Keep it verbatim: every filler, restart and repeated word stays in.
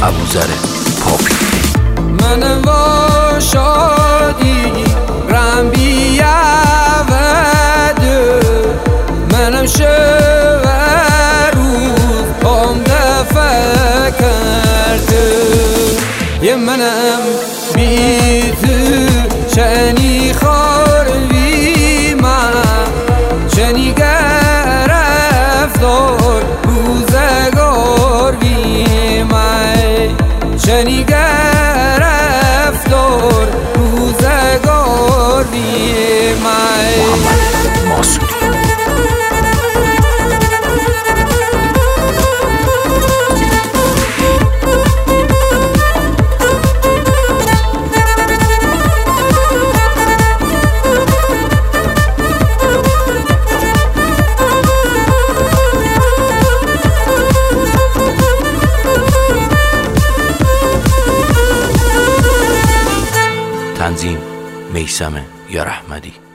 ابوذر پاپی. من با شادی رم بیاود منم شور روز هم دفع کرده یه منم بی تو شنی خاروی من شنی گرفتار روزگار بی من شنی گرفتار روزگار بی من. محمد ماسودی. تنظیم میثم یارحمدی.